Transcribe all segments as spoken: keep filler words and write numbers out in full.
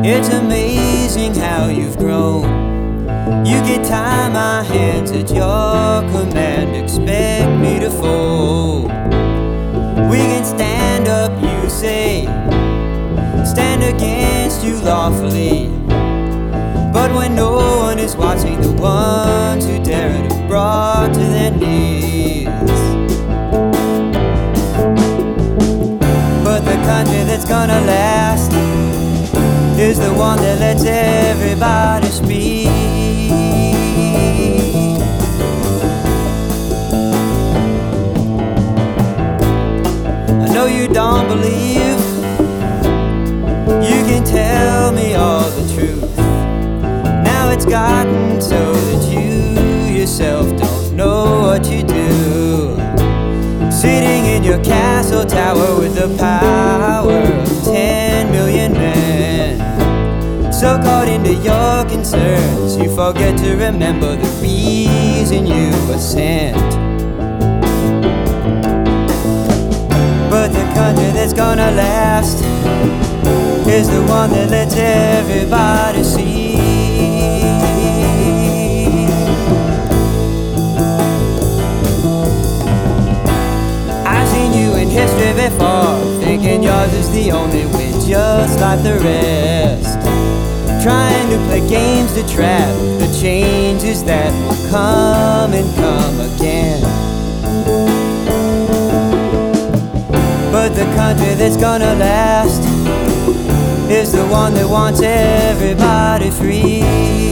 It's amazing how you've grown. You can tie my hands at your command, expect me to fold. We can stand up, you say, stand against you lawfully. But when no one is watching, the ones who dare it are brought to their knees. But the country that's gonna last is the one that lets everybody speak. I know you don't believe, you can tell me all the truth. Now it's gotten so that you yourself don't know what you do. Sitting in your castle tower with the power of ten million men, so caught into your concerns, you forget to remember the reason you were sent. But the country that's gonna last is the one that lets everybody see. I've seen you in history before, thinking yours is the only way, just like the rest. Trying to play games to trap the changes that will come and come again. But the country that's gonna last is the one that wants everybody free.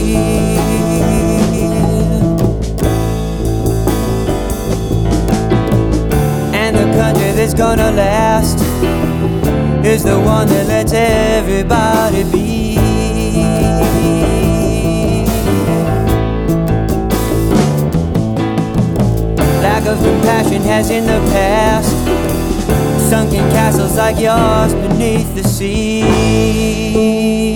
And the country that's gonna last is the one that lets everybody be. Lack of compassion has in the past sunken castles like yours beneath the sea.